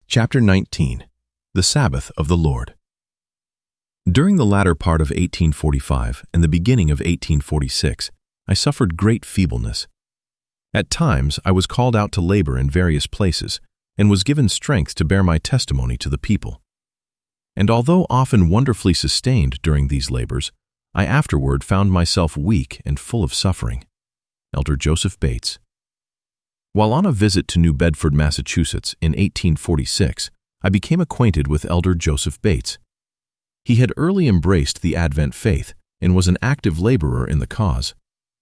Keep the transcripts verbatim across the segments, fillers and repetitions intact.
Chapter nineteen. The Sabbath of the Lord. During the latter part of eighteen forty-five and the beginning of eighteen forty-six, I suffered great feebleness. At times I was called out to labor in various places and was given strength to bear my testimony to the people. And although often wonderfully sustained during these labors, I afterward found myself weak and full of suffering. Elder Joseph Bates. While on a visit to New Bedford, Massachusetts in eighteen forty-six, I became acquainted with Elder Joseph Bates. He had early embraced the Advent faith and was an active laborer in the cause.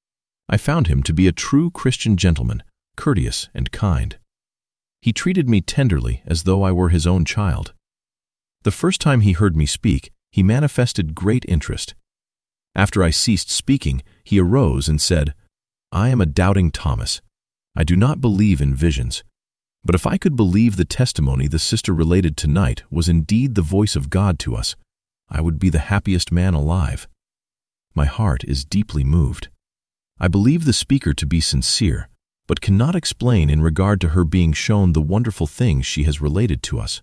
I found him to be a true Christian gentleman, courteous and kind. He treated me tenderly as though I were his own child. The first time he heard me speak, he manifested great interest. After I ceased speaking, he arose and said, "I am a doubting Thomas. I do not believe in visions. But if I could believe the testimony the sister related tonight was indeed the voice of God to us, I would be the happiest man alive. My heart is deeply moved. I believe the speaker to be sincere, but cannot explain in regard to her being shown the wonderful things she has related to us."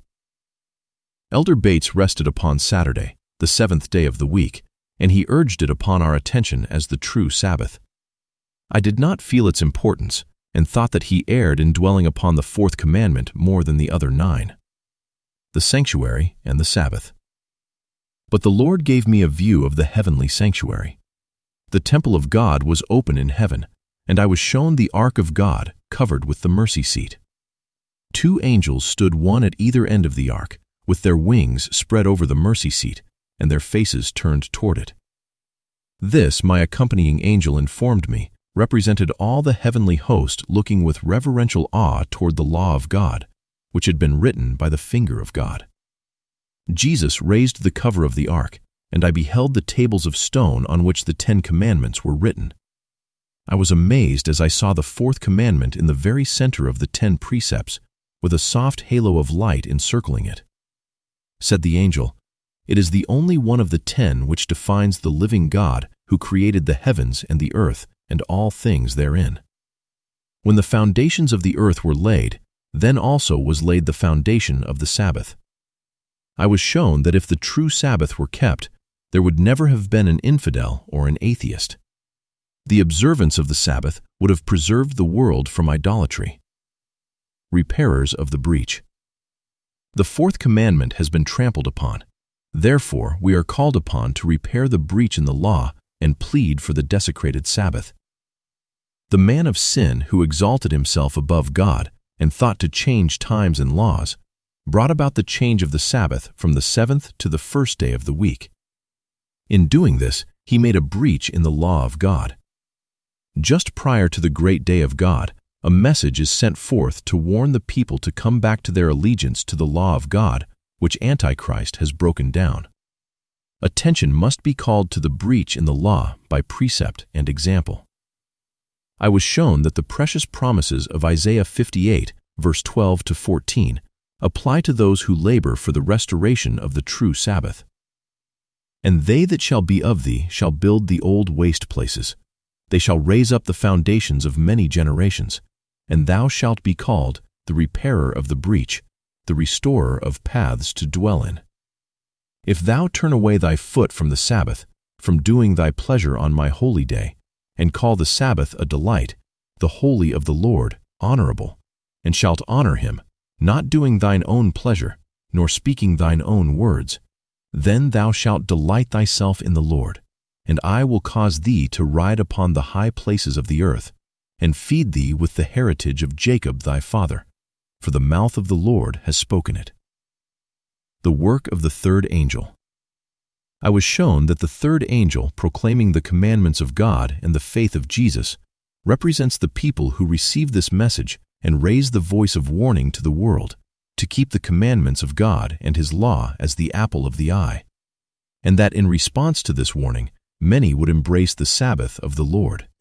Elder Bates rested upon Saturday, the seventh day of the week, and he urged it upon our attention as the true Sabbath. I did not feel its importance, and thought that he erred in dwelling upon the fourth commandment more than the other nine, the sanctuary and the Sabbath. But the Lord gave me a view of the heavenly sanctuary. The temple of God was open in heaven, and I was shown the ark of God covered with the mercy seat. Two angels stood one at either end of the ark, with their wings spread over the mercy seat, and their faces turned toward it. This, my accompanying angel informed me, represented all the heavenly host looking with reverential awe toward the law of God, which had been written by the finger of God. Jesus raised the cover of the ark, and I beheld the tables of stone on which the Ten Commandments were written. I was amazed as I saw the fourth commandment in the very center of the ten precepts, with a soft halo of light encircling it. Said the angel, "It is the only one of the ten which defines the living God who created the heavens and the earth and all things therein. When the foundations of the earth were laid, then also was laid the foundation of the Sabbath." I was shown that if the true Sabbath were kept, there would never have been an infidel or an atheist. The observance of the Sabbath would have preserved the world from idolatry. Repairers of the breach. The fourth commandment has been trampled upon. Therefore, we are called upon to repair the breach in the law and plead for the desecrated Sabbath. The man of sin who exalted himself above God and thought to change times and laws brought about the change of the Sabbath from the seventh to the first day of the week. In doing this, he made a breach in the law of God. Just prior to the great day of God, a message is sent forth to warn the people to come back to their allegiance to the law of God, which Antichrist has broken down. Attention must be called to the breach in the law by precept and example. I was shown that the precious promises of Isaiah fifty-eight, verse twelve to fourteen, apply to those who labor for the restoration of the true Sabbath. "And they that shall be of thee shall build the old waste places. They shall raise up the foundations of many generations, and thou shalt be called the repairer of the breach, the restorer of paths to dwell in. If thou turn away thy foot from the Sabbath, from doing thy pleasure on my holy day, and call the Sabbath a delight, the holy of the Lord honorable, and shalt honor him, not doing thine own pleasure, nor speaking thine own words, then thou shalt delight thyself in the Lord, and I will cause thee to ride upon the high places of the earth, and feed thee with the heritage of Jacob thy father, for the mouth of the Lord has spoken it." The work of the third angel. I was shown that the third angel proclaiming the commandments of God and the faith of Jesus represents the people who receive this message and raise the voice of warning to the world to keep the commandments of God and His law as the apple of the eye, and that in response to this warning, many would embrace the Sabbath of the Lord.